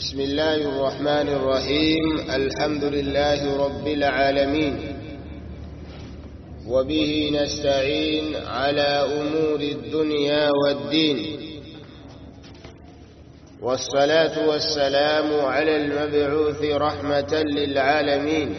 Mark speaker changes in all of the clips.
Speaker 1: بسم الله الرحمن الرحيم. الحمد لله رب العالمين، وبه نستعين على أمور الدنيا والدين، والصلاة والسلام على المبعوث رحمة للعالمين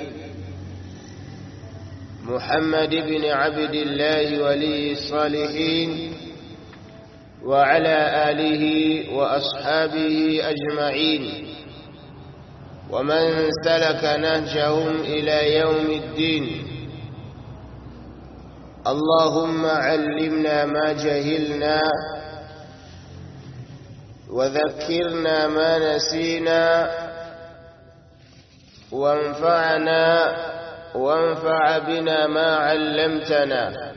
Speaker 1: محمد بن عبد الله ولي الصالحين، وعلى آله وأصحابه أجمعين، ومن سلك نهجهم إلى يوم الدين. اللهم علمنا ما جهلنا، وذكرنا ما نسينا، وانفع بنا ما علمتنا،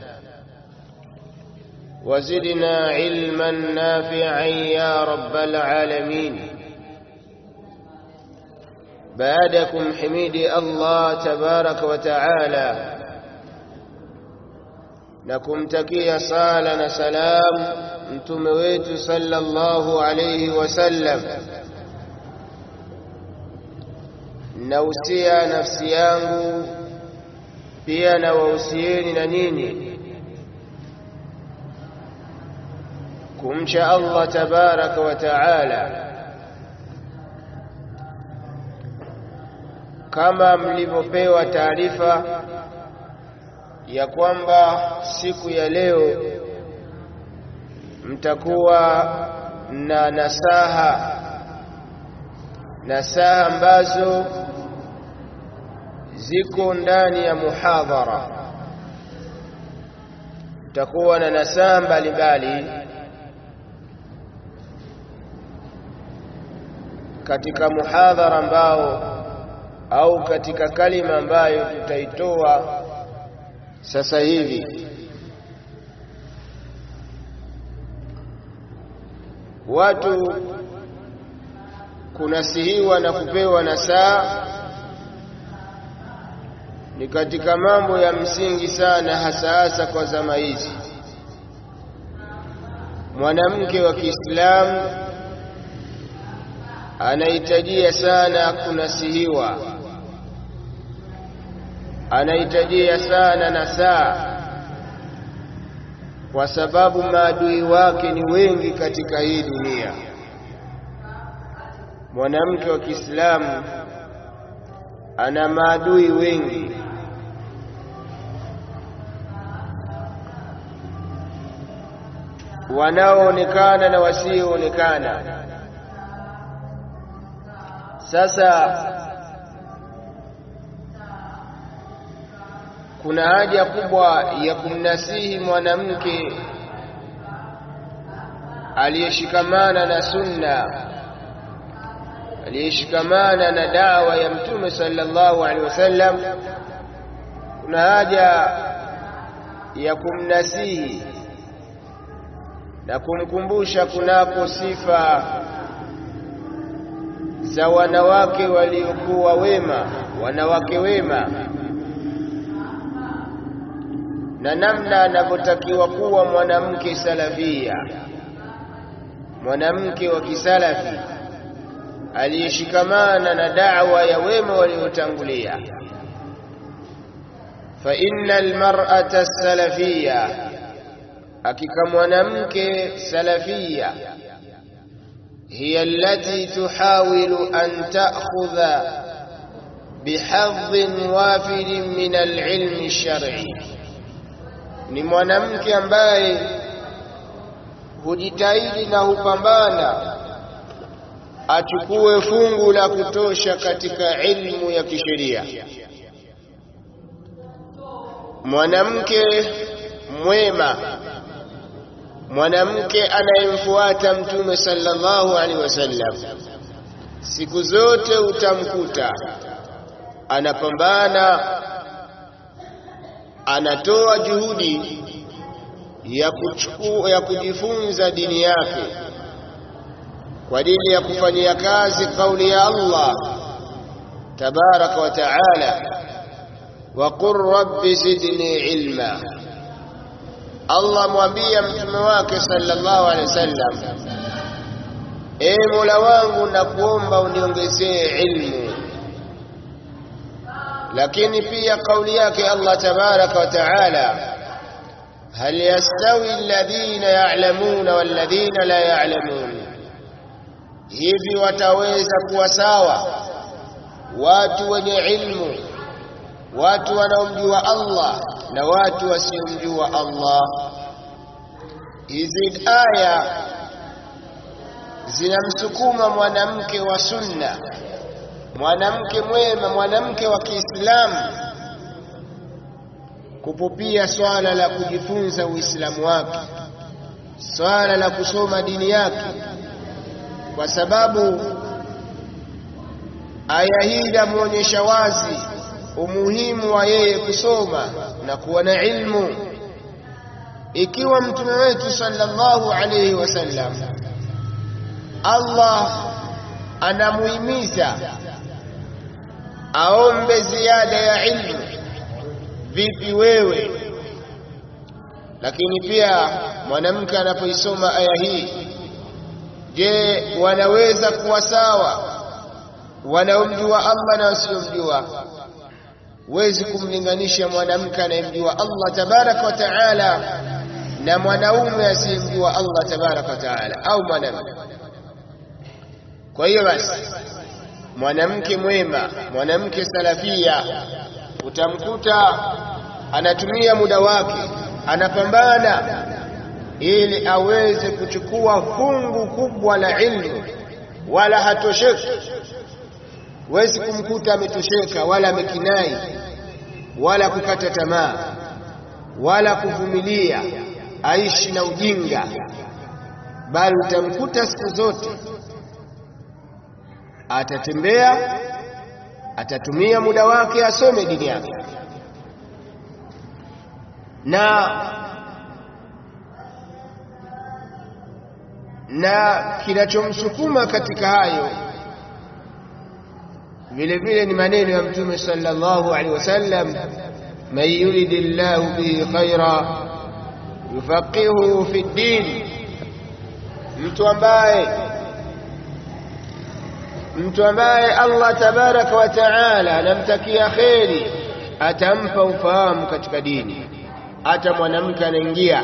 Speaker 1: وزدنا علما نافعا يا رب العالمين. بعدكم حميدي الله تبارك وتعالى، نكم تكي صالنا سلام متمويت صلى الله عليه وسلم. nausia nafsi yangu pia na wausieni na nini kumcha Allah tabaraka wa taala, kama mlivyopewa taarifa ya kwamba siku ya leo mtakuwa na nasaha ambazo ziko ndani ya muhadhara. Mtakuwa na nasaha mbalimbali katika muhadhara ambao au katika kalima ambayo tutaitoa sasa hivi. Watu kunasihiwa na kupewa nasaha ni katika mambo ya msingi sana, hasa kwa zama hizi. Mwanamke wa Kiislamu anahitajia sana kunasihiwa, anahitajia sana nasaha, kwa sababu maadui wake ni wengi katika hii dunia. Mwanamke wa Kiislamu ana maadui wengi. Wanaoonekana na wasioonekana. Sasa kuna haja kubwa ya kumnasihi mwanamke aliyeshikamana na sunna, aliyeshikamana na dawa ya Mtume sallallahu alaihi wasallam. Kuna haja ya kumnasihi na kumkumbusha kunako sifa za wanawake waliokuwa wema, wanawake wema, na namna anavyotakiwa kuwa mwanamke salafia, mwanamke wa kisalafi aliyeshikamana na da'wa ya wema waliotangulia. Fa innal mar'ata salafiyya, hakika mwanamke salafia, hiya allati tuhawilu an ta'khudha bihadhin wafidin min al-ilmi ash-shar'i, ni mwanamke ambaye hujitahidi na hupambana achukue fungu la kutosha katika ilmu ya kisheria. Mwanamke mwema, mwanamke anayemfuata Mtume sallallahu alaihi wasallam, siku zote utamkuta anapambana, anatoa juhudi ya kujifunza dini yake kwa ajili ya kufanyia kazi kauli ya Allah tabaraka wa taala, wa qur rabbi zidni ilma. Allah mwambia mtume wake sallallahu alaihi wasallam, Mola wangu nakuomba uniongezee ilmu. Lakini pia kauli yake Allah tabaraka wa taala, hal yastawi alladhina ya'lamuna walladhina la ya'lamun, hivi wataweza kuwa sawa watu wenye ilmu, watu wanaomjua Allah na watu wasiomjua Allah? Hizi aya zinamsukuma mwanamke wa sunna, mwanamke mwema, mwanamke wa Kiislamu kupupia swala la kujifunza Uislamu wake, swala la kusoma dini yake, kwa sababu aya hii inamuonyesha wazi umuhimu wa yeye kusoma na kuwa na ilmu. Ikiwa mtume wetu sallallahu alayhi wasallam Allah anamuhimiza aombe ziada ya ilmu, vipi wewe? Lakini pia mwanamke anapoisoma aya hii, je, wanaweza kuwa sawa wanaomjua Allah na wasiomjua? Huwezi kumlinganisha mwanamke anayemjua Allah tabaraka wa taala na mwanaume asiyemjua Allah tabaraka wa taala, au mwanamke. Kwa hiyo basi mwanamke mwema, mwanamke salafia, utamkuta anatumia muda wake, anapambana ili aweze kuchukua fungu kubwa la ilmu, wala hatosheki. Huwezi kumkuta ametosheka wala amekinai wala kukata tamaa wala kuvumilia aishi na ujinga, bali utamkuta siku zote atatembea, atatumia muda wake asome dini yake. Na kinachomsukuma katika hayo vile vile ni maneno ya Mtume sallallahu alaihi wasallam, man yuridillahu bihi khaira yufaqihuhu fi ddin, mtu ambaye Allah tabaraka wa taala anamtakia kheri atampa ufahamu katika dini. Hata mwanamke anaingia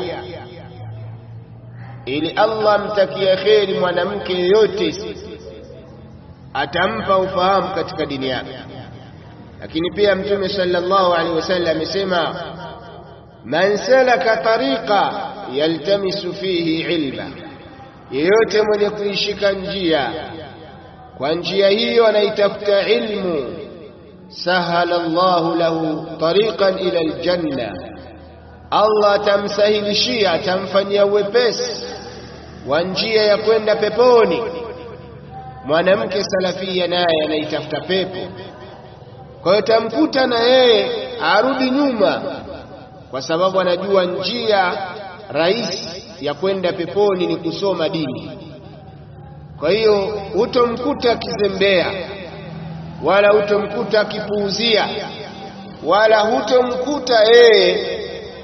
Speaker 1: ili Allah amtakie kheri mwanamke yoyote, atampa ufahamu katika dini yake. Lakini pia Mtume sallallahu alaihi wasallam amesema, man salaka tariqa yaltamisu fihi ilma, yeyote mwenye kuishika njia, kwa njia hiyo anaitafuta ilmu, sahala Allahu lahu tariqan ila aljanna, Allah atamsahilishia, atamfanyia wepesi wa njia ya kwenda peponi. Mwanamke salafia naye anaitafuta pepo, kwa hiyo tamkuta na yeye arudi nyuma, kwa sababu anajua njia rahisi ya kwenda peponi ni kusoma dini. Kwa hiyo hutomkuta akizembea, wala hutomkuta akipuuzia, wala hutomkuta yeye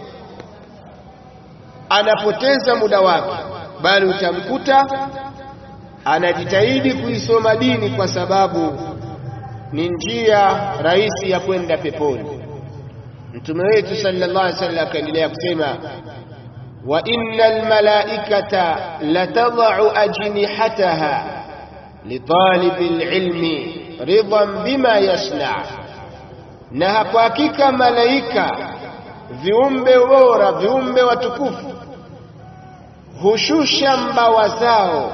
Speaker 1: anapoteza muda wake, bali utamkuta anajitahidi kuisoma dini, kwa sababu ni njia rahisi ya kwenda peponi. Mtume wetu sallallahu alaihi wasallam akaendelea kusema, wa innal malaikata latad'u ajnihataha litalibil ilmi ridan bima yasna, na kwa hakika malaika, viumbe bora, viumbe watukufu, hushusha mbawa zao,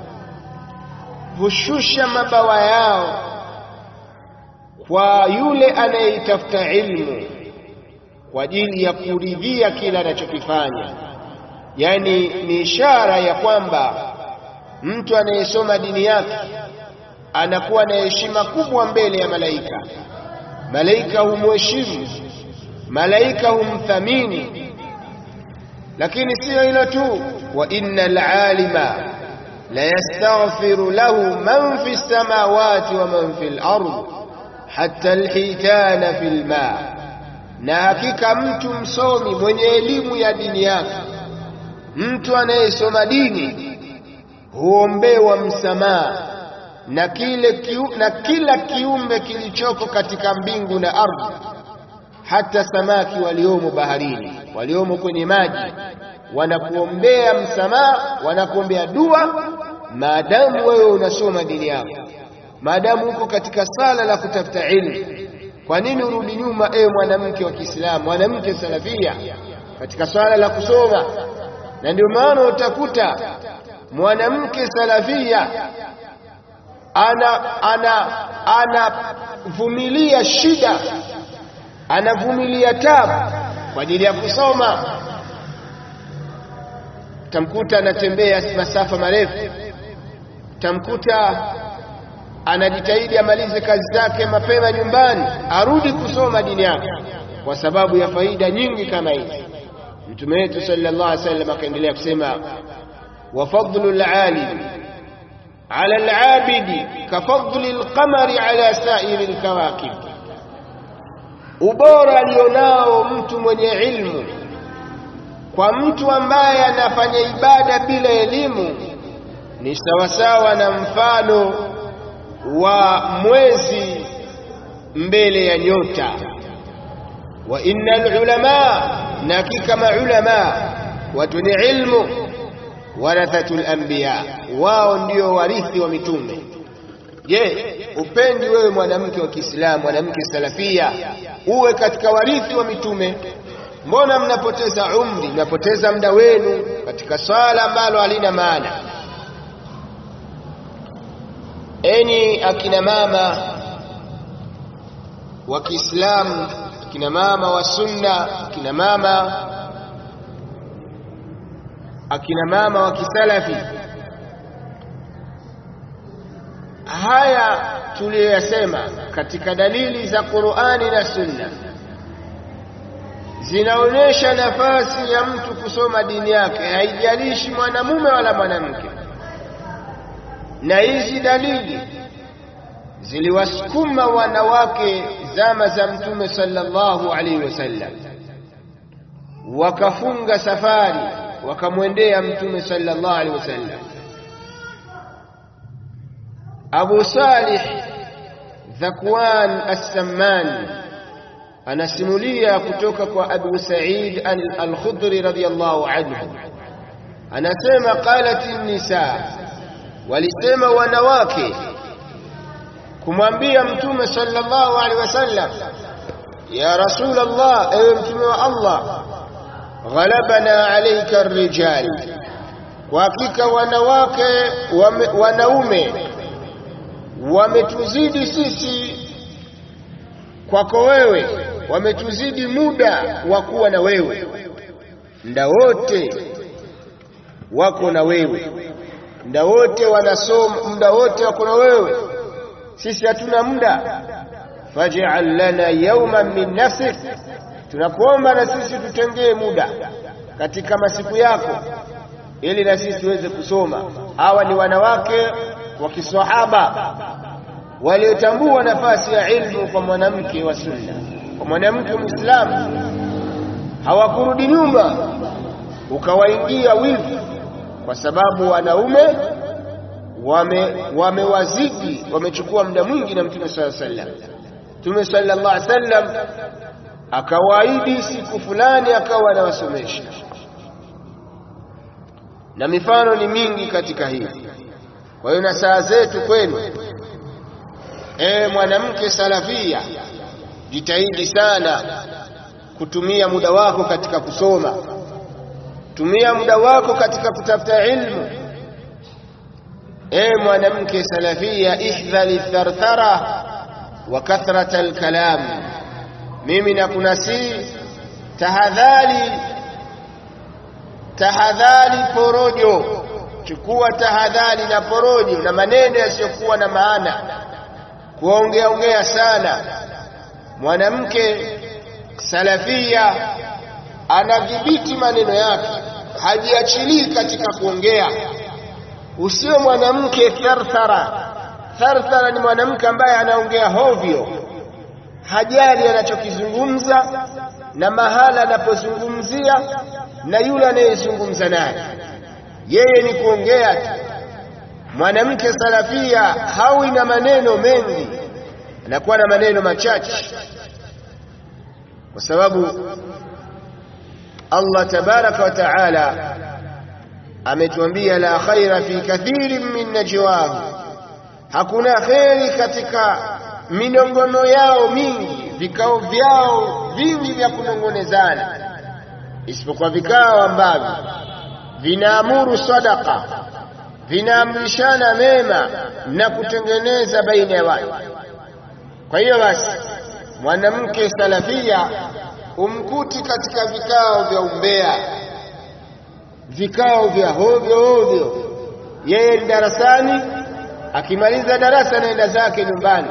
Speaker 1: hushusha mabawa yao kwa yule anayetafuta ilmu, kwa ajili ya kuridhia kila anachokifanya. Yani ni ishara ya kwamba mtu anayesoma dini yake anakuwa na heshima kubwa mbele ya malaika. Malaika humheshimu, malaika humthamini. Lakini sio hilo tu, wa innal alima la yastaghfiru lahu man fi samawati wa man fil ardh hatta alhitana fil ma, na hakika mtu msomi mwenye elimu ya dini yake, mtu anayesoma dini huombewa msamaha na kila kiumbe kilichoko katika mbingu na ardhi, hata samaki waliomo baharini, waliomo kwenye maji, wanakuombea msamaha, wanakuombea dua, maadamu wewe unasoma dini yako, maadamu uko katika sala la kutafuta ilmu. Kwa nini urudi nyuma, mwanamke wa Kiislamu, mwanamke salafia, katika swala la kusoma? Na ndio maana utakuta mwanamke salafia anavumilia shida, anavumilia tabu kwa ajili ya kusoma. Tamkuta anatembea masafa marefu, tamkuta anajitahidi amalize kazi zake mapema nyumbani, arudi kusoma dini yake kwa sababu ya faida nyingi kama hizi. Mtume wetu sallallahu alaihi wasallam akaendelea kusema, wa fadlul alim ala al-abidi ka fadlil qamari ala sa'iril kawakib, ubora alionao mtu mwenye ilmu kwa mtu ambaye anafanya ibada bila elimu ni sawasawa na mfano wa mwezi mbele ya nyota. Wa innal ulama, na kama ulama watu ni ilmu, warathatul anbiya, wao ndio warithi wa mitume. Je, upendi wewe mwanamke wa Kiislamu, mwanamke salafia, uwe katika warithi wa mitume? Mbona mnapoteza umri, mnapoteza muda wenu katika swala ambalo halina maana? Enyi akina mama wa Kiislamu, akina mama wa sunna, akina mama wa kisalafi, haya tuliyosema katika dalili za Qur'ani na Sunna zinaonyesha nafasi ya mtu kusoma dini yake, haijalishi mwanamume wala mwanamke. Na hizi dalili ziliwasukuma wanawake zama za Mtume sallallahu alaihi wasallam, wakafunga safari wakamwendea Mtume sallallahu alaihi wasallam. Abu Salih Dhakwan As-Samman anasimulia kutoka kwa Abu Sa'id Al-Khudri radhiyallahu anhu, anasema qalat an-nisa, walisema wanawake kumwambia Mtume sallallahu alaihi wasallam, ya Rasulullah, ewe Mtume wa Allah, ghalabana alayka ar-rijal, kwa hakika wanaume wametuzidi sisi kwako wewe, wametuzidi muda wa kuwa na wewe, muda wote wako na wewe, muda wote wanasoma, muda wote wako na wewe, sisi hatuna muda. Faj'al lana yawman min nafsik, tunakuomba na sisi tutengee muda katika masiku yako ili na sisi tuweze kusoma. Hawa ni wanawake wa kiswahaba waliotambua nafasi ya ilmu kwa mwanamke wa sunna, kwa mwanamke Muislamu. Hawakurudi nyuma ukawaingia wivu, kwa sababu wanaume wamewazidi, wamechukua muda mwingi na Mtume sallallahu alaihi wasallam. Mtume sallallahu alaihi wasallam akawaahidi siku fulani akawa anawasomesha, na mifano ni mingi katika hili. Kwa hiyo na saa zetu kwenu, mwanamke salafia, jitahidi sana kutumia muda wako katika kusoma, tumia muda wako katika kutafuta ilmu. Mwanamke salafia, ihdhari tharthara wa kathrata alkalam, mimi nakunasihi tahadhari porojo, chukua tahadhari na porojo na maneno yasiyokuwa na maana, kuongea sana. Mwanamke salafia anadhibiti maneno yake, hajiachilii katika kuongea. Usio mwanamke tharthara. Tharthara ni mwanamke ambaye anaongea hovyo, hajali anachokizungumza na mahala anapozungumzia na yule anayezungumza naye, yeye ni kuongea tu. mwanamke salafia hawi na maneno mengi, anakuwa na maneno machache, kwa sababu Allah tabaraka wa taala ametuambia la khaira fi kathirin min najwahu, hakuna khairi katika minongono yao mingi, vikao vyao vingi vya kunongonezana, isipokuwa vikao ambavyo vinaamuru sadaqa, vinaamrishana mema na kutengeneza baina ya watu. Kwa hiyo basi mwanamke salafia umkuti katika vikao vya umbea, vikao vya hovyo hovyo. Yeye ni darasani, akimaliza darasa naenda zake nyumbani.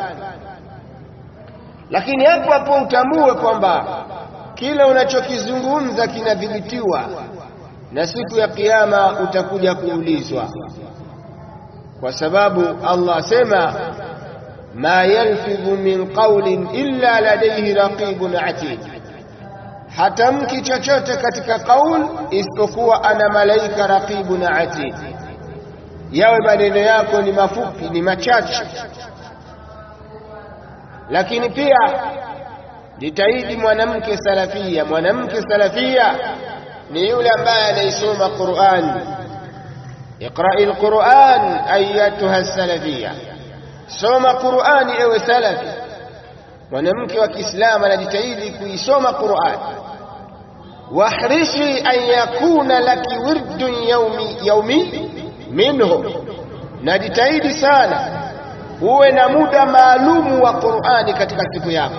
Speaker 1: Lakini hapo hapo utambue kwamba kila unachokizungumza kinadhibitiwa, na siku ya kiyama utakuja kuulizwa, kwa sababu Allah asema ma yalfidhu min qawlin illa ladayhi raqibun atid, hatamki chochote katika kauli isipokuwa ana malaika raqibun atid. Yawe maneno yako ni mafupi, ni machache, lakini pia jitahidi mwanamke salafia. Mwanamke salafia ni yule ambaye anaisoma Qur'an. Iqra'il Qur'an ayatuha salafia, soma Qur'ani ewe salafi. Mwanamke wa Kiislamu anajitahidi kuisoma Qur'an. Wahrishi an yakuna laki wirdun yawmi minhu, najitahidi sana uwe na muda maalumu wa Qur'ani katika siku yako.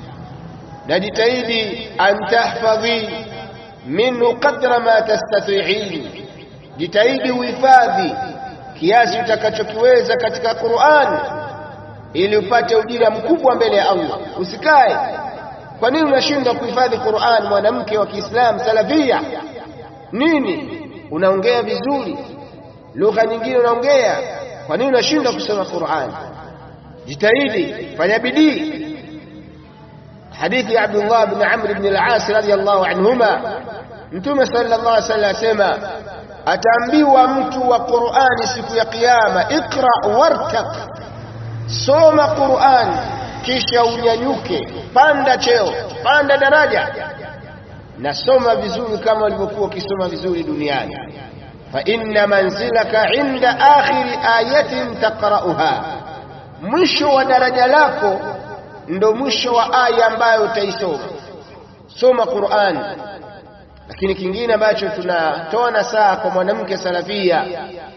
Speaker 1: Najitahidi an tahfadhi minhu qadra ma tastati'in, jitahidi uhifadhi kiasi utakachokiweza katika Qur'an ili upate ujira mkubwa mbele ya Allah. Usikae. Kwa nini unashindwa kuhifadhi Qur'an mwanamke wa Kiislamu salafia? Nini? Unaongea vizuri, lugha nyingine unaongea, kwa nini unashindwa kusoma Qur'an? Jitahidi, fanya bidii. Hadithi ya Abdullah ibn Amr ibn al-As radiyallahu anhuma, Mtume sallallahu alaihi wasallam asema ataambiwa mtu wa Qur'ani siku ya kiyama, ikra wartaq, soma Qur'an kisha unyanyuke, panda cheo, panda daraja, na soma vizuri kama ulivyokuwa ukisoma vizuri duniani. Fa inna manzilaka inda akhiri ayatin taqra'uha, mwisho wa daraja lako ndo mwisho wa aya ambayo utaisoma. Soma Qur'an. Lakini kingine ambacho tunatoa nasaha kwa mwanamke salafia,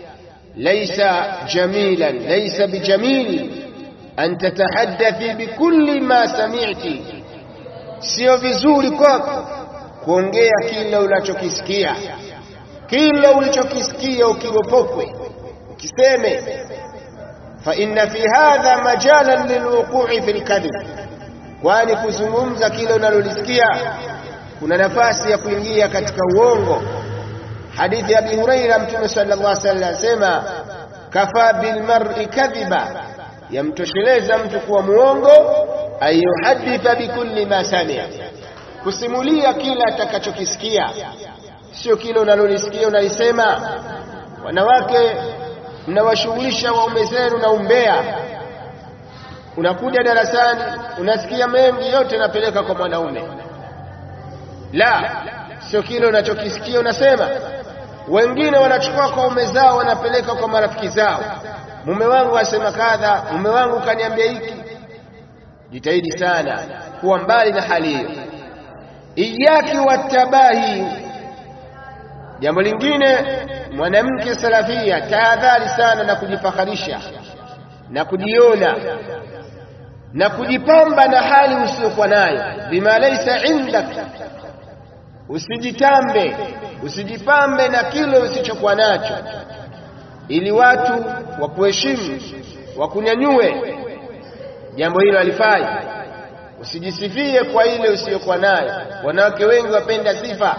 Speaker 1: laysa jamilan, laysa bijamil an tatahaddathi bikulli ma sami'ti, sio vizuri kwako kuongea kila unachokisikia. Kila ulichokisikia ukigopokwe, ukiseme. Fa inna fi hadha majalan lilwuqu'i fil kadhib, kwani kuzungumza kile unalolisikia kuna nafasi ya kuingia katika uongo. Hadithi ya Abi Huraira, Mtume sallallahu alaihi wasallam asema kafa bil mar'i kadhiba, yamtosheleza mtu kuwa muongo, ayuhaditha bikulli ma sami'a, kusimulia kila atakachokisikia, sio kile unalolisikia unalisema. Wanawake mnawashughulisha waume zenu na umbea. Unakuja darasani unasikia mengi, yote napeleka kwa mwanaume. La, sio kile unachokisikia unasema. Wengine wanachukua kwa ume zao wanapeleka kwa marafiki zao, mume wangu asema kadha, mume wangu kaniambia hiki. Jitahidi sana kuwa mbali na hali hiyo. Iyaki watabahi. Jambo lingine, mwanamke salafia tahadhari sana na kujifakharisha na kujiona na kujipamba na hali usiyokuwa nayo, bima laysa indak. Usijipambe na kile usichokuwa nacho, ili watu wakuheshimu, wakunyanyue. Jambo hilo halifai. Usijisifie kwa ile usiyokuwa nayo. Wanawake wengi wapenda sifa.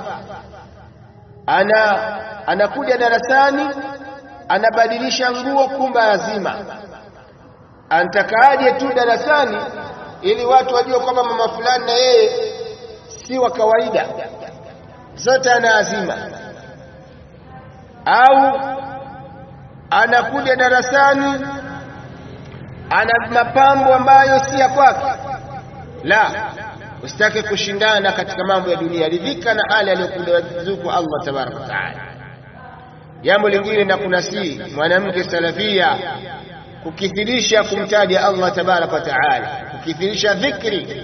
Speaker 1: Anakuja darasani anabadilisha nguo kumba azima. Antakaaje tu darasani ili watu wajue kwamba mama fulani na yeye si wa kawaida, zote ana azima. Au anakuja darasani ana mapambo ambayo si ya kwake. La, usitake kushindana katika mambo ya dunia, ridhika na hali aliyokuruzuku Allah tabaraka wa taala. Jambo lingine na kunasi mwanamke salafia kukithirisha kumtaja Allah tabaraka wa taala, kukithirisha dhikri,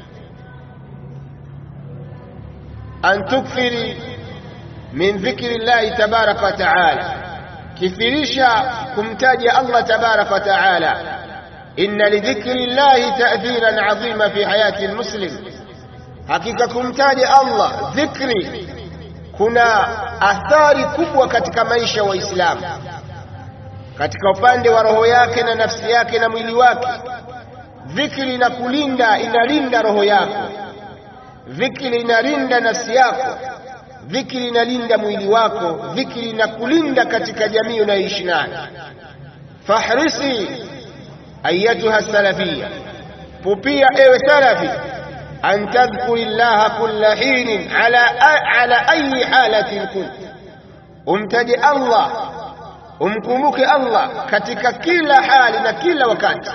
Speaker 1: an tukthiri min dhikri Allah tabaraka wa taala, kithirisha kumtaja Allah tabaraka wa taala. Inna lidhikri Allah ta'thiran 'azima fi hayati almuslim, hakika kumtaja Allah dhikri kuna athari kubwa katika maisha ya Waislamu, katika upande wa roho yake na nafsi yake na mwili wake. Dhikri inakulinda, inalinda roho yako, dhikri inalinda nafsi yako, dhikri inalinda mwili wako, dhikri inakulinda katika jamii unayoishi nayo. Fahrisi ayatuha salafia, pupia ewe salafi, an tadhkuri llaha kulla hinin ala ayi halatin kunt, umtaje Allah, umkumbuke Allah katika kila hali na kila wakati.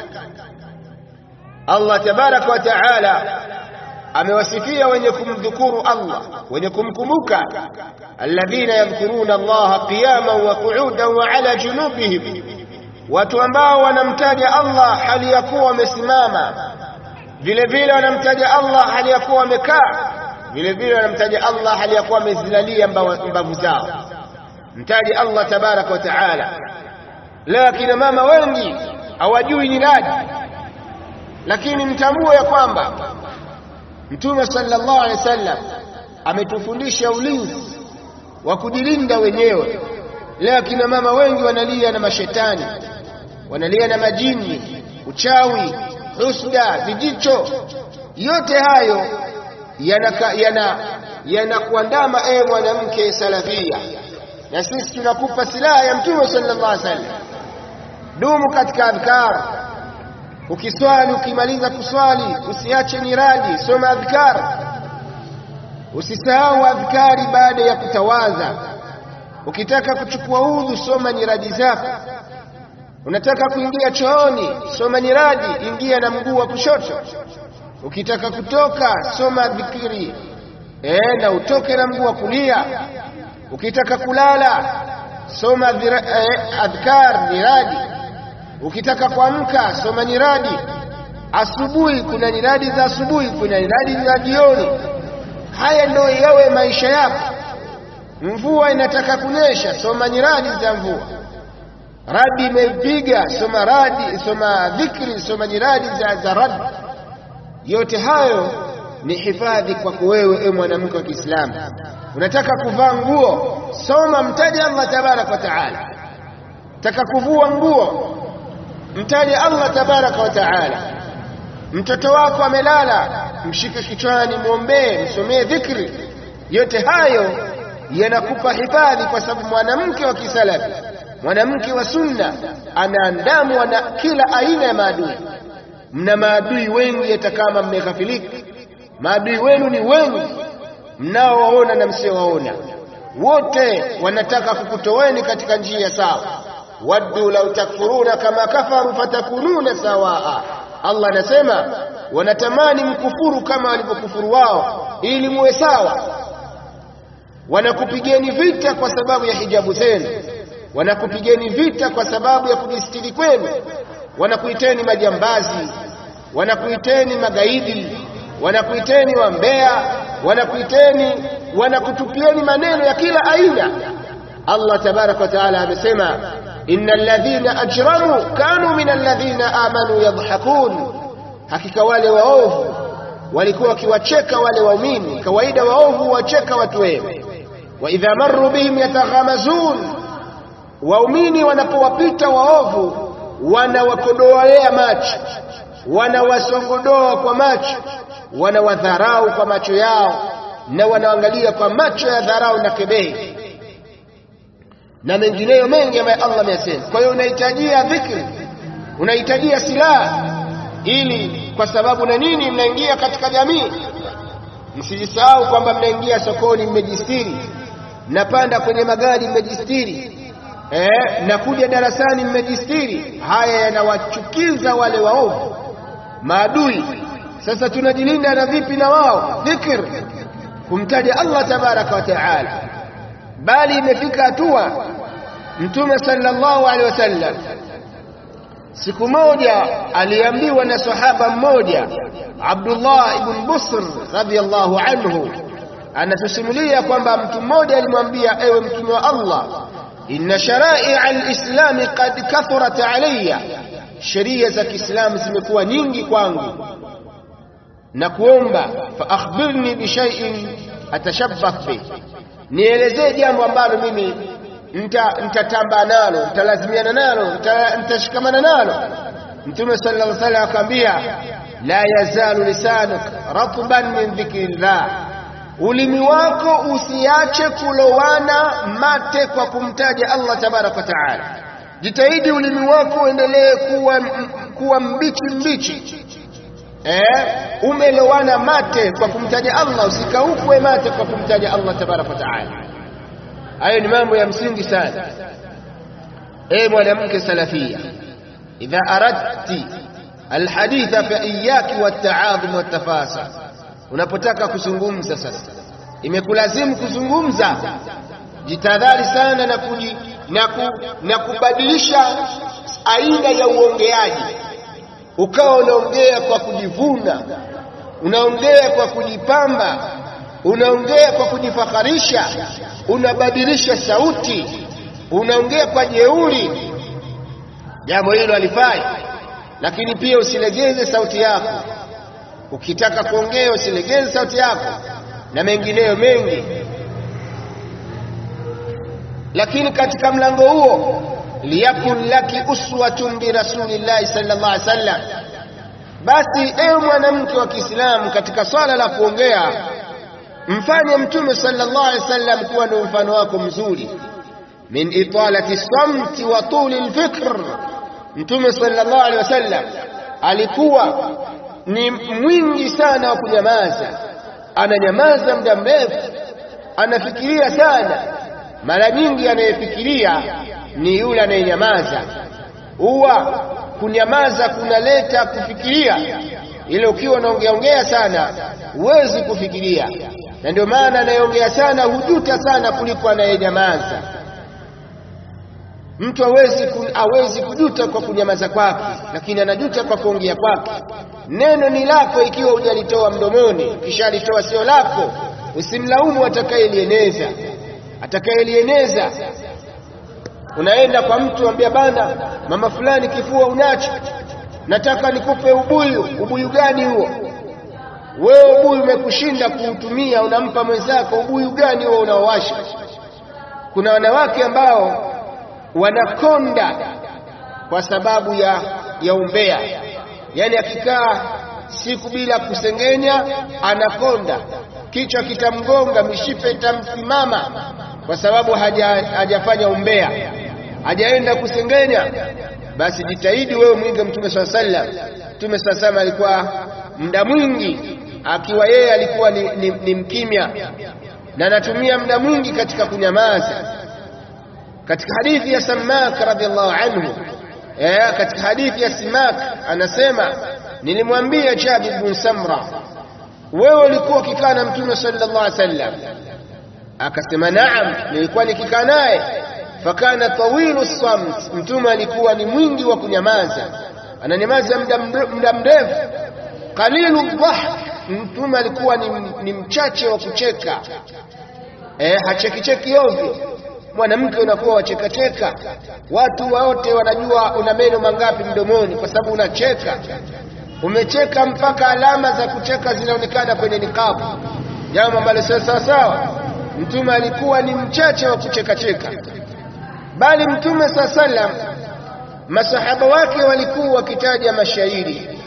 Speaker 1: Allah tabaraka wa taala amewasifia wenye kumdhukuru Allah, wenye kumkumbuka, alladhina yadhkuruna Allah qiyaman wa qu'udan wa ala junubihim, watu ambao wanamtaja Allah hali ya kuwa wamesimama, vile vile wanamtaja Allah hali ya kuwa wamekaa, vile vile wanamtaja Allah hali ya kuwa wamezilalia mbavu zao. Mtaje Allah tabaraka wa taala. Lakini mama wengi hawajui ni nani, lakini mtambue ya kwamba Mtume sallallahu alaihi wasallam ametufundisha ulinzi wa kujilinda wenyewe. Lakini mama wengi wanalia na mashetani, wanalia na majini, uchawi, husda, vijicho. Yote hayo yanakuandama ewe mwanamke salafia, na sisi tunakupa silaha ya Mtume sallallahu alaihi wasallam. Dumu katika adhkar. Ukiswali, ukimaliza kuswali, usiache niradi, soma adhkar. Usisahau adhkari baada ya kutawadha. Ukitaka kuchukua udhu, soma niradi zako. Unataka kuingia chooni, soma niradi, ingia na mguu wa kushoto. Ukitaka kutoka, soma dhikri, na utoke na mguu wa kulia. Ukitaka kulala, soma adhkar, niradi. Ukitaka kuamka, soma niradi. Asubuhi kuna niradi za asubuhi, kuna niradi za jioni. Haya ndio yawe maisha yako. Mvua inataka kunyesha, soma niradi za mvua. Radi imepiga, soma radi, soma dhikri, soma niradi za radi. Yote hayo ni hifadhi kwako wewe mwanamke wa Kiislamu. Unataka kuvaa nguo, soma, mtaje Allah tabaraka wa taala. Unataka kuvua nguo, mtaje Allah tabaraka wa taala. Mtoto wako amelala, mshike kichwani, muombee, msomee dhikri. Yote hayo yanakupa hifadhi, kwa sababu mwanamke wa kisalafi, mwanamke wa sunna, anaandamwa na kila aina ya maadui. Mna maadui wengi, hata kama mmeghafilika. Maadui wenu ni wengi, mnaowaona na msiowaona. Wote wanataka kukutoweni katika njia sawa. Waddu law takfuruna kama kafaru fatakununa sawaa. Allah anasema wanatamani mkufuru kama walivyokufuru wao, ili muwe sawa. Wanakupigeni vita kwa sababu ya hijabu zenu, wanakupigeni vita kwa sababu ya kujistiri kwenu. Wanakuiteni majambazi, wanakuiteni magaidi, wanakuiteni wambea, wanakutupieni maneno ya kila aina. Allah tabaraka wa taala amesema, innal ladhina ajramu kanu minal ladhina amanu yadhhakun, hakika wale waovu walikuwa wakiwacheka wale waumini. Kawaida waovu wacheka watu wema. Wa idha marru bihim yataghamazun, waumini wanapowapita waovu wanawakodoa macho, wanawasongodoa kwa macho, wanawadharau kwa macho yao, na wanaangalia kwa macho ya dharau na kebehi na mengineyo mengi ambayo Allah amesema. Kwa hiyo unahitajia dhikri, unahitajia silaha, ili kwa sababu na nini mnaingia katika jamii. Msijisahau kwamba mnaingia sokoni mmejistiri, mnapanda kwenye magari mmejistiri, na kuja darasani mmejistiri, haya yanawachukiza wale waovu maadui. Sasa tunajilinda na vipi na wao? Dhikr, kumtaja Allah tabaraka wa taala. Bali imefika hatua Mtume sallallahu alaihi wasallam siku moja aliambiwa na sahaba mmoja, Abdullah ibn Busr radhiyallahu anhu, anatusimulia kwamba mtu mmoja alimwambia, ewe mtume wa Allah, inna shara'i'a al-islam qad kathurat alayya, sheria za Kiislamu zimekuwa nyingi kwangu, na kuomba fa akhbirni bi shay'in atashabbah bih, nielezee jambo ambalo mimi nitatamba nalo, nitalazimiana nalo, nitashikamana nalo. Mtume sallallahu alaihi wasallam akamwambia, la yazalu lisanuk ratban min dhikrillah, ulimi wako usiache kulowana mate kwa kumtaja Allah tabaraka wa taala. Jitahidi ulimi wako uendelee kuwa mbichi, umelowana mate kwa kumtaja Allah, usikaukwe mate kwa kumtaja Allah tabaraka wa taala. Hayo ni mambo ya msingi sana. Mwanamke salafia, idha aradti alhaditha fa iyyaki watta'adhum wattafasa, unapotaka kuzungumza sasa, imekulazimu kuzungumza, jitadhari sana na kubadilisha aina ya uongeaji. Ukawa unaongea kwa kujivuna, unaongea kwa kujipamba, unaongea kwa kujifakharisha, unabadilisha sauti, unaongea kwa jeuri. Jambo hilo halifai. Lakini pia usilegeze sauti yako. Ukitaka kuongea usilegeze sauti yako, na mengineyo mengi. Lakini katika mlango huo, liyakun laki uswatun bi rasulillahi sallallahu alaihi wasallam, basi ewe mwanamke wa Kiislamu, katika swala la kuongea mfanye Mtume sallallahu alaihi wasallam kuwa ndio mfano wako mzuri. Min italati samti wa tuli alfikr, Mtume sallallahu alaihi wasallam alikuwa ni mwingi sana wa kunyamaza, ananyamaza muda mrefu, anafikiria sana. Mara nyingi anayefikiria ni yule anayenyamaza. Huwa kunyamaza kunaleta kufikiria, ile ukiwa unaongea sana huwezi kufikiria, na ndio maana anayeongea sana hujuta sana kuliko anayenyamaza. Mtu hawezi kujuta kwa kunyamaza kwake, lakini anajuta kwa kuongea kwake. Neno ni lako ikiwa hujalitoa mdomoni, kisha litoa sio lako. Usimlaumu atakayelieneza. Unaenda kwa mtu ambia, bana mama fulani kifua unacho, nataka nikupe ubuyu gani huo? Wewe ubuyu umekushinda kuutumia, unampa mwenzako ubuyu gani huo unaowasha? Kuna wanawake ambao wanakonda kwa sababu ya umbea, yani akikaa siku bila kusengenya anakonda, kichwa kitamgonga, mishipe itamsimama, kwa sababu hajafanya umbea, hajaenda kusengenya. Basi jitahidi wewe mwige Mtume sallallahu alaihi wasallam. Mtume sallallahu alaihi wasallam alikuwa muda mwingi akiwa yeye alikuwa ni mkimya, na anatumia muda mwingi katika kunyamaza. Katika hadithi ya Samak radhiallahu anhu, katika hadithi ya Samak anasema, nilimwambia Jabir bin Samra, wewe ulikuwa ukikaa na Mtume sallallahu alaihi wasallam? Akasema, naam, nilikuwa nikikaa naye. Fakana tawilu samt, Mtume alikuwa ni mwingi wa kunyamaza, ananyamaza muda mrefu. Qalilu dhahk, Mtume alikuwa ni mchache wa kucheka, hachekicheki ovyo. Mwanamke unakuwa wacheka, watu wote wanajua una meno mangapi mdomoni, kwa sababu unacheka. Umecheka mpaka alama za kucheka zinaonekana kwenye nikabu, jambo ambalo sio sawa. Mtume alikuwa ni mchache wa kucheka. Bali Mtume sallallahu alaihi wasallam, masahaba wake walikuwa wakitaja mashairi,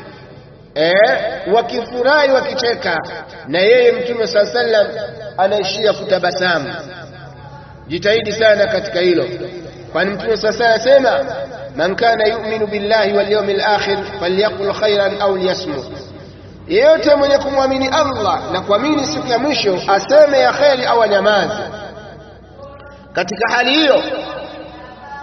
Speaker 1: wakifurahi wakicheka, na yeye Mtume sallallahu alaihi wasallam anaishia kutabasamu. Jitahidi sana katika hilo, kwani Mtume sallallahu alaihi wasallam anasema, man kana yu'minu billahi wal yawmil akhir falyaqul khairan aw liyasmut, yeyote mwenye kumwamini Allah na kuamini siku ya mwisho aseme ya kheri au anyamaze. Katika hali hiyo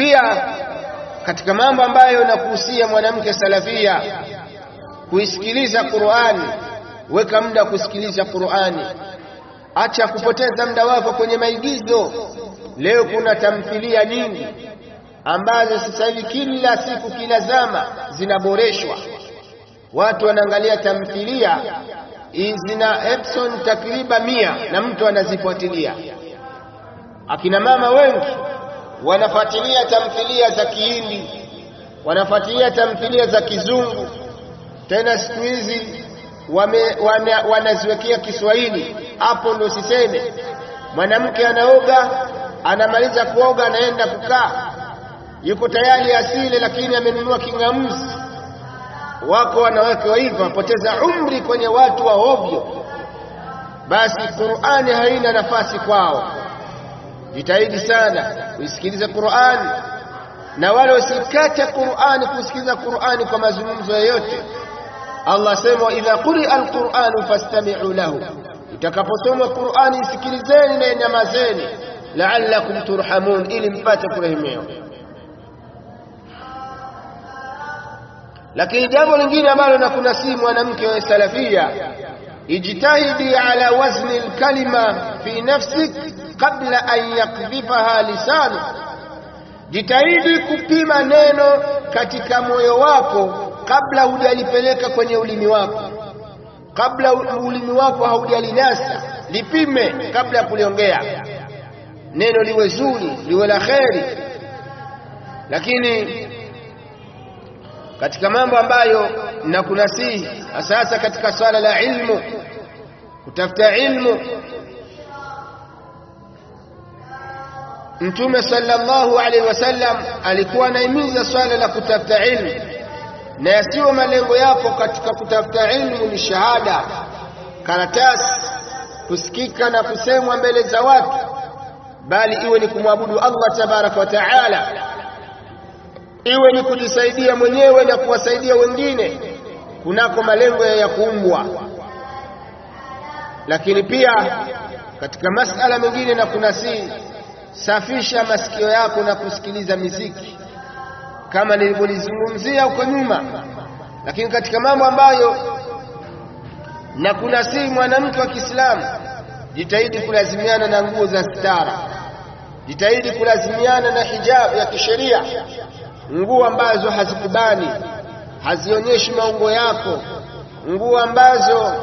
Speaker 1: Pia katika mambo ambayo nakuhusia mwanamke salafia, kuisikiliza Qur'ani. Weka muda kusikiliza Qur'ani. Acha kupoteza muda wako kwenye maigizo. Leo kuna tamthilia nyingi ambazo sasa hivi kila siku kila zama zinaboreshwa. Watu wanaangalia tamthilia zina episode takriban 100 na mtu anazifuatilia. Akina mama wengi wanafuatilia tamthilia za Kihindi, wanafuatilia tamthilia za Kizungu. Tena siku hizi wanaziwekea Kiswahili. Hapo ndo siseme. Mwanamke anaoga, anamaliza kuoga anaenda kukaa. Yuko tayari asile, lakini amenunua kingamuzi. Wako wanawake hivyo, wapoteza umri kwenye watu wa ovyo. Basi Qur'ani haina nafasi kwao. Jitahidi sana usikilize Qur'ani, na wale usikate Qur'ani kusikiliza Qur'ani kwa mazungumzo yoyote. Allah sema idha quri'a al-Qur'anu fastami'u lahu, itakaposomwa Qur'ani isikilizeni na nyamazeni, la'allakum turhamun, ili mpate kurehemiwa. Lakini jambo lingine ambalo nakunasihi mwanamke wa salafia, ijtahidi ala wazni al-kalima fi nafsik kabla an yakdhifaha lisanu. Jitahidi kupima neno katika moyo wako kabla hujalipeleka kwenye ulimi wako. Kabla ulimi wako haujalinasa, lipime kabla ya kuliongea. Neno liwe zuri, liwe la kheri. Lakini katika mambo ambayo nakunasihi hasa katika swala la ilmu, kutafuta ilmu, Mtume sallallahu alaihi wasallam alikuwa anahimiza swala la kutafuta ilmu, na yasiwe malengo yako katika kutafuta ilmu ni shahada, karatasi, kusikika na kusemwa mbele za watu, bali iwe ni kumwabudu Allah tabaraka wa taala, iwe ni kujisaidia mwenyewe na kuwasaidia wengine kunako malengo ya kuumbwa. Lakini pia katika masala mengine na kunasihi, safisha masikio yako na kusikiliza muziki kama nilivyozungumzia huko nyuma. Lakini katika mambo ambayo na kunasihi mwanamke wa Kiislamu, jitahidi kulazimiana na nguo za stara, jitahidi kulazimiana na hijab ya kisheria, nguo ambazo hazikubani, hazionyeshi maungo yako, nguo ambazo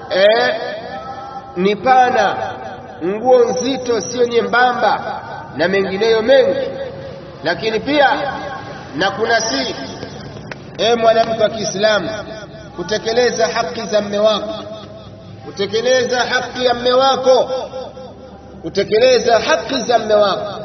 Speaker 1: ni pana, nguo nzito sio nyembamba, na mengineyo mengi. Lakini pia na kunasihi mwanamke wa Kiislamu kutekeleza haki za mume wako, kutekeleza haki ya mume wako, kutekeleza haki za mume wako.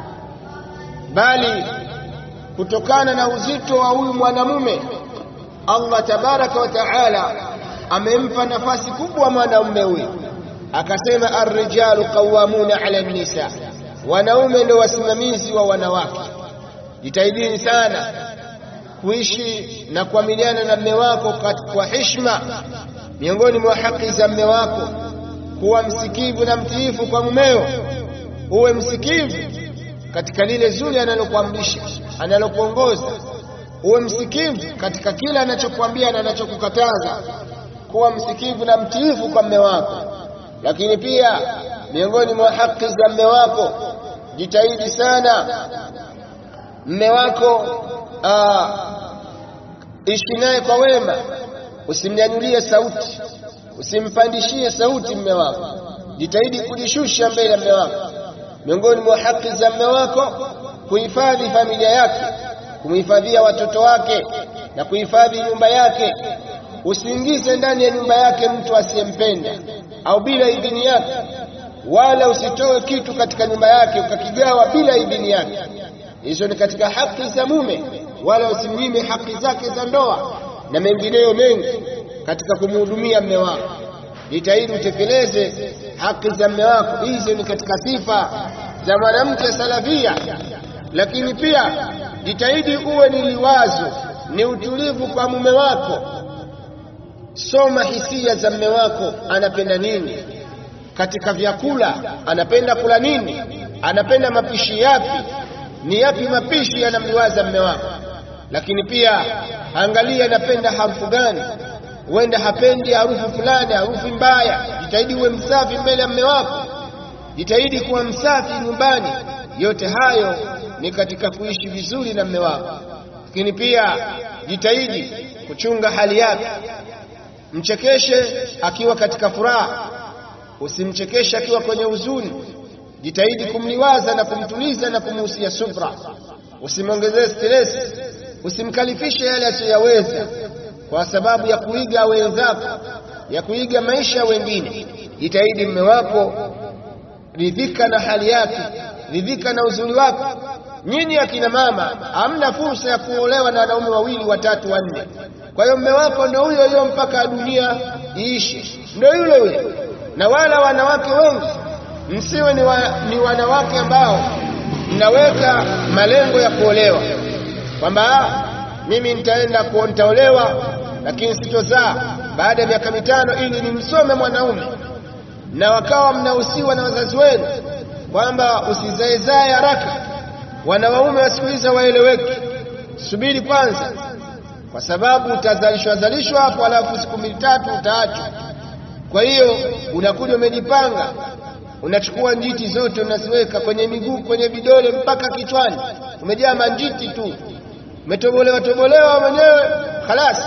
Speaker 1: Bali kutokana na uzito wa huyu mwanamume, Allah tabaraka wa taala amempa nafasi kubwa mwanamume huyu, akasema ar-rijalu qawwamuna 'ala an-nisa, wanaume ndio wasimamizi wa wanawake. Jitahidini sana kuishi na kuamiliana na mume wako kwa heshima. Miongoni mwa haki za mume wako kuwa msikivu na mtiifu kwa mumeo. Uwe msikivu katika lile zuri analokuamrisha, analokuongoza. Uwe msikivu katika kila anachokuambia na anachokukataza. Kuwa msikivu na mtiifu kwa mume wako. Lakini pia miongoni mwa haki za mume wako, jitahidi sana mume wako ishi naye kwa wema, usimnyanyulie sauti, usimpandishie sauti mume wako. Jitahidi kujishusha mbele ya mume wako. Miongoni mwa haki za mume wako, kuhifadhi familia yake, kumhifadhia watoto wake na kuhifadhi nyumba yake. Usiingize ndani ya nyumba yake mtu asiyempenda au bila idhini yake, wala usitoe kitu katika nyumba yake ukakigawa bila idhini yake. Hizo ni katika haki za mume. Wala usimnyime haki zake za ndoa na mengineyo mengi katika kumhudumia mume wako. Jitahidi utekeleze haki za mume wako. Hizo ni katika sifa za mwanamke salafia. Lakini pia jitahidi uwe ni liwazo, ni utulivu kwa mume wako. Soma hisia za mume wako, anapenda nini katika vyakula, anapenda kula nini, anapenda mapishi yapi. ni yapi mapishi yanamliwaza mume wako. Lakini pia angalia anapenda harufu gani, huenda hapendi harufu fulani, harufu mbaya. Jitahidi uwe msafi mbele ya mume wako, jitahidi kuwa msafi nyumbani. Yote hayo ni katika kuishi vizuri na mume wako. Lakini pia jitahidi kuchunga hali yake, mchekeshe akiwa katika furaha, usimchekeshe akiwa kwenye huzuni. Jitahidi kumliwaza na kumtuliza na kumuhusia subra, usimongezee stress, usimkalifishe yale asiyoweza kwa sababu ya kuiga wenzako, ya kuiga maisha wengine. Jitahidi mume wako, ridhika na hali yake, ridhika na uzuri wako. Nyinyi akina mama hamna fursa ya kuolewa na wanaume wawili, watatu, wanne. Kwa hiyo mume wako ndio huyo huyo mpaka dunia iishi, ndio yule yule. Na wala wanawake wengi msiwe ni wanawake ambao mnaweka malengo ya kuolewa, kwamba mimi nitaolewa lakini sitozaa baada ya miaka 5 ili nimsome mwanaume. Na wakawa mnahusiwa na wazazi wenu kwamba usizaezae haraka. Wanaume wa siku hizi waeleweki, subiri kwanza, kwa sababu utazalishwa hapo, alafu siku 2-3 utaachwa. Kwa hiyo unakuja umejipanga, unachukua njiti zote unaziweka kwenye miguu, kwenye vidole mpaka kichwani, umejaa manjiti tu, umetobolewa mwenyewe, khalas.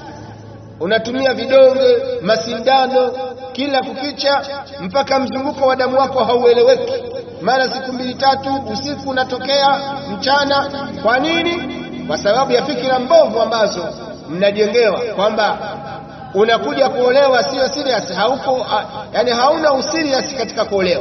Speaker 1: Unatumia vidonge, masindano kila kukicha, mpaka mzunguko wa damu wako haueleweki. Mara siku 2-3 usiku unatokea mchana. Kwa nini? Kwa sababu ya fikira mbovu ambazo mnajengewa kwamba unakuja kuolewa sio serious, yani hauna userious katika kuolewa.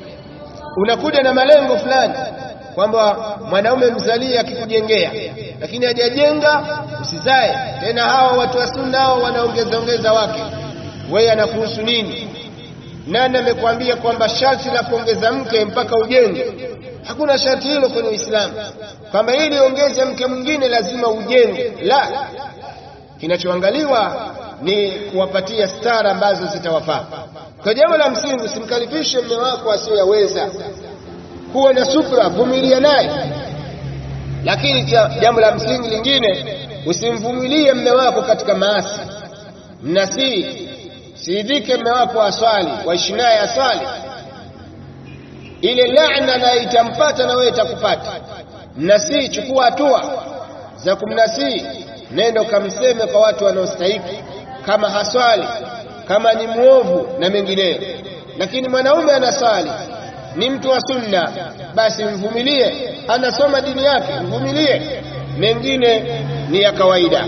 Speaker 1: Unakuja na malengo fulani kwamba mwanaume mzalie akikujengea, lakini hajajenga usizae tena. Hawa watu wa sunna hao wanaongeza wake, wewe anakuhusu nini? Nani amekwambia kwamba sharti la kuongeza mke mpaka ujenge? Hakuna sharti hilo kwenye Uislamu kwamba ili ongeze mke mwingine lazima ujenge. La, kinachoangaliwa ni kuwapatia stara ambazo zitawafaa. Kwa jambo la msingi, usimkalifishe mume wako asiyoweza. Kuwa na subra, vumilia naye. Lakini jambo la msingi lingine, usimvumilie mume wako katika maasi. Mnasihi, siidhike mume wako aswali, waishi naye aswali. Ile laana na itampata na wewe itakupata. Mnasihi, chukua hatua za kumnasihi. Nenda ukamseme kwa watu wanaostahili, kama haswali, kama ni muovu na mengineyo. Lakini mwanaume anaswali, ni mtu wa sunna, basi mvumilie, anasoma dini yake, mvumilie. Mengine ni ya kawaida.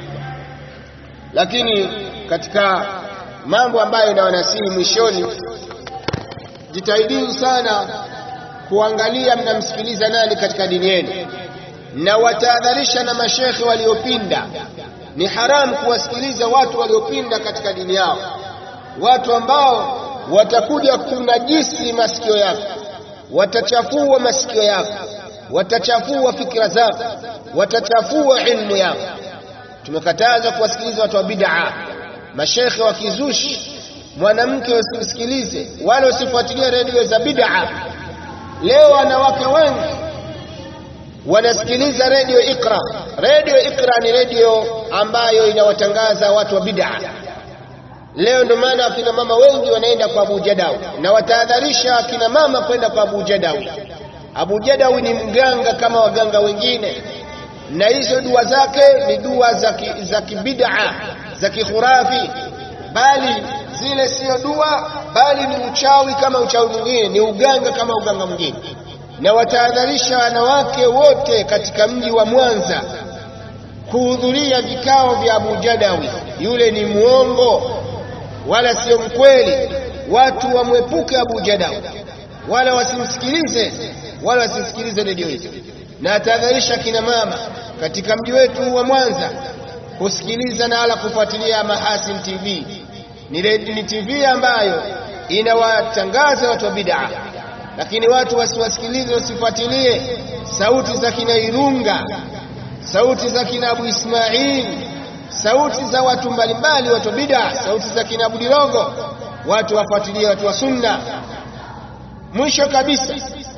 Speaker 1: Lakini katika mambo ambayo na wanasihi mwishoni, jitahidini sana kuangalia mnamsikiliza nani katika dini yenu, na watahadharisha na mashekhi waliopinda. Ni haramu kuwasikiliza watu waliopinda katika dini yao, watu ambao watakuja kunajisi masikio yako, watachafua masikio yako, watachafua fikra zako, watachafua ilmu yako. Tumekataza kuwasikiliza watu wa bid'a, mashekhi wa kizushi. Mwanamke usimsikilize wala usifuatilie redio za bid'a. Leo wanawake wengi wanasikiliza redio Iqra. Redio Iqra ni redio ambayo inawatangaza watu wa bid'a. Leo ndio maana akina mama wengi wanaenda kwa Abu Jadawi, na watahadharisha akina mama kwenda kwa Abu Jadawi. Abu Jadawi ni mganga kama waganga wengine, na hizo dua zake ni dua za kibid'a, za kikhurafi, bali zile sio dua, bali ni uchawi kama uchawi mwingine, ni uganga kama uganga mwingine. Na watahadharisha wanawake wote katika mji wa Mwanza kuhudhuria vikao vya Abu Jadawi. Yule ni muongo wala sio mkweli. Watu wamwepuke Abu Jadawi, wala wasimsikilize, wala wasisikilize redio hizo. Na atahadharisha kina mama katika mji wetu wa Mwanza kusikiliza na wala kufuatilia Mahasin TV. Ni TV ambayo inawatangaza watu wa bid'a, lakini watu wasiwasikilize, wasifuatilie sauti za kina Irunga, sauti za kina Abu Ismail, sauti za watu mbalimbali, watu bid'a, sauti za kina Abu Dirogo. Watu wafuatilie watu wa sunna. Mwisho kabisa,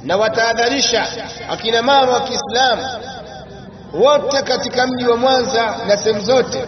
Speaker 1: na watahadharisha akina mama wa Kiislamu wote katika mji wa Mwanza na sehemu zote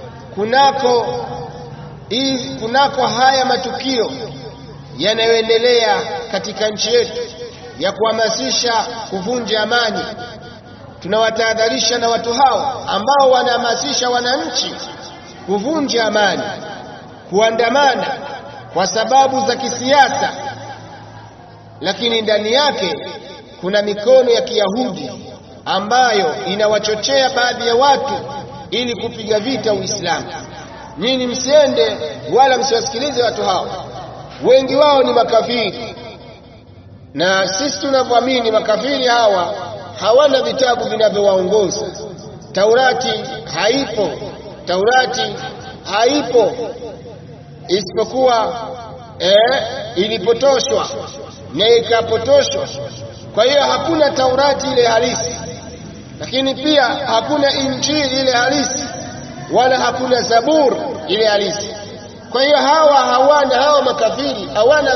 Speaker 1: kunako haya matukio yanayoendelea katika nchi yetu ya kuhamasisha kuvunja amani. Tunawatahadharisha na watu hao ambao wanahamasisha wananchi kuvunja amani, kuandamana kwa sababu za kisiasa, lakini ndani yake kuna mikono ya Kiyahudi ambayo inawachochea baadhi ya watu ili kupiga vita Uislamu. Nyinyi msiende wala msiwasikilize watu hao, wengi wao ni makafiri, na sisi tunavyoamini makafiri hawa hawana vitabu vinavyowaongoza. Taurati haipo isipokuwa ilipotoshwa na ikapotoshwa. Kwa hiyo hakuna Taurati ile halisi, lakini pia hakuna Injili ile halisi, wala hakuna Zaburi ile halisi. Kwa hiyo hawa makafiri hawana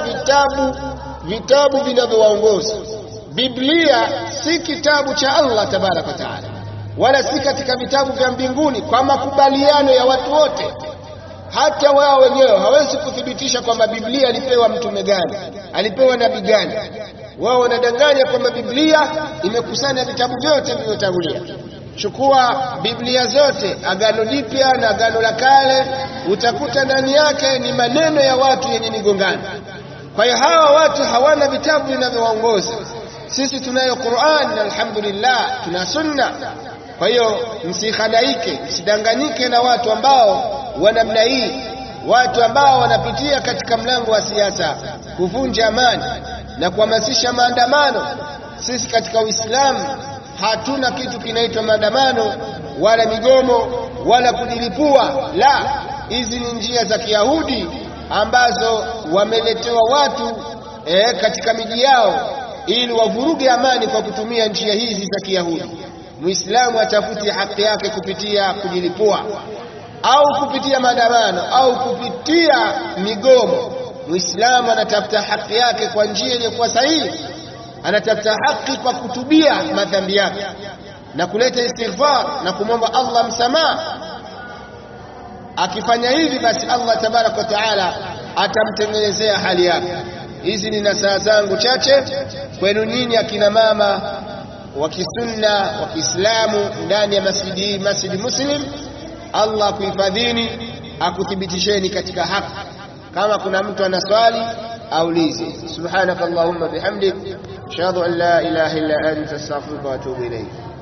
Speaker 1: vitabu vinavyowaongoza. Biblia si kitabu cha Allah tabaraka taala, wala si katika vitabu vya mbinguni kwa makubaliano ya watu wote. Hata wao wenyewe hawezi kuthibitisha kwamba Biblia alipewa mtume gani, alipewa nabii gani. Wao wanadanganya kwamba Biblia imekusanya vitabu vyote vilivyotangulia. Chukua Biblia zote, Agano Jipya na Agano la Kale, utakuta ndani yake ni maneno ya watu yenye migongano. Kwa hiyo hawa watu hawana vitabu vinavyowaongoza. Sisi tunayo Qur'an, alhamdulillah, tuna Sunna. Kwa hiyo msihadaike, msidanganyike na watu ambao wanamna hii, watu ambao wanapitia katika mlango wa siasa kuvunja amani na kuhamasisha maandamano. Sisi katika Uislamu hatuna kitu kinaitwa maandamano wala migomo wala kujilipua. La, hizi ni njia za Kiyahudi ambazo wameletewa watu katika miji yao ili wavuruge amani kwa kutumia njia hizi za Kiyahudi. Muislamu atafuti haki yake kupitia kujilipua au kupitia maandamano au kupitia migomo. Muislamu anatafuta haki yake kwa njia iliyokuwa sahihi, anatafuta haki kwa kutubia madhambi yake na kuleta istighfar na kumwomba Allah msamaha. Akifanya hivi, basi Allah tabaraka wa taala atamtengenezea hali yake. Hizi ni nasaha zangu chache kwenu nyinyi akina mama wa Kisunna wa Kiislamu ndani ya Masjidi Muslim. Allah kuhifadhini, akuthibitisheni katika haki. Kama kuna mtu ana swali aulize. Subhanakallahumma bihamdik, ashhadu an la ilaha illa anta, astaghfiruka wa atubu ilayk.